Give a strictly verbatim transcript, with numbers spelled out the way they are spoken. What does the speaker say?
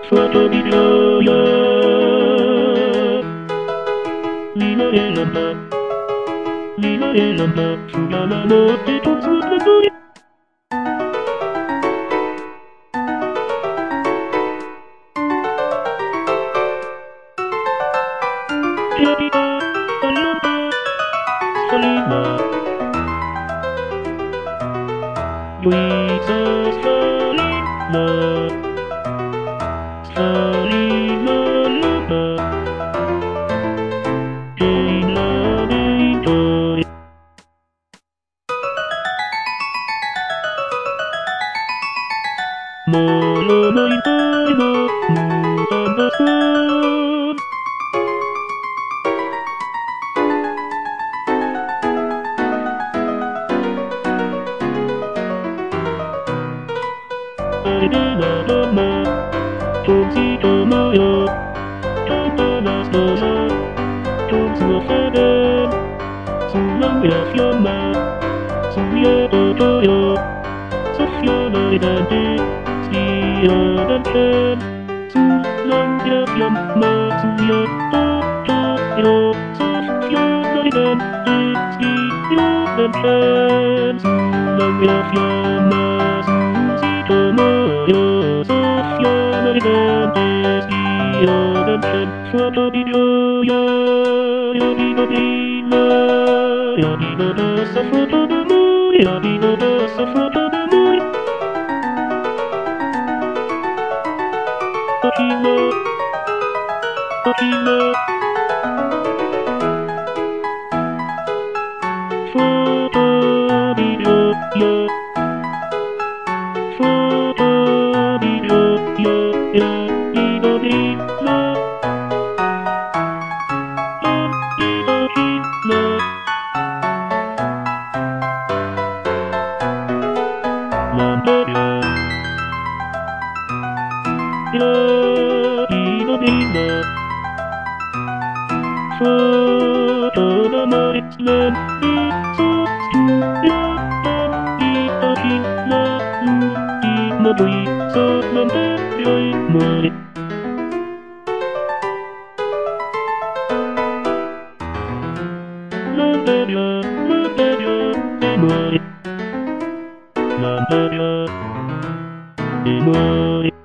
suatu biaya lima lambat lima lambat sudah lama tidur sudah jadi lambat selima bisa selima selima lambat Dina Dina Malamay tayo mutabasan Ay dinadama Kung si Kamaya Kapanas nasa Kung suwasadan Sulang yafyama Suya totoyo Sofya naidante Siya dankan Sulang yafyama Suya totoyo Sofya naidante Siya dankan Sulang yafyama Susi Kamaya Sofya naidante Siya dankan Suatu biaya Yadi nabila Yadi nadasa suatu damai Yadi nadasa suatu damai Akila Akila Suatu biaya Suatu biaya Yadi nabila Dina Dina Suatu nama Islam Sustuya dan kita hina Di madui Salam terjai Mari Lantarya Lantarya Mari Lantarya Mari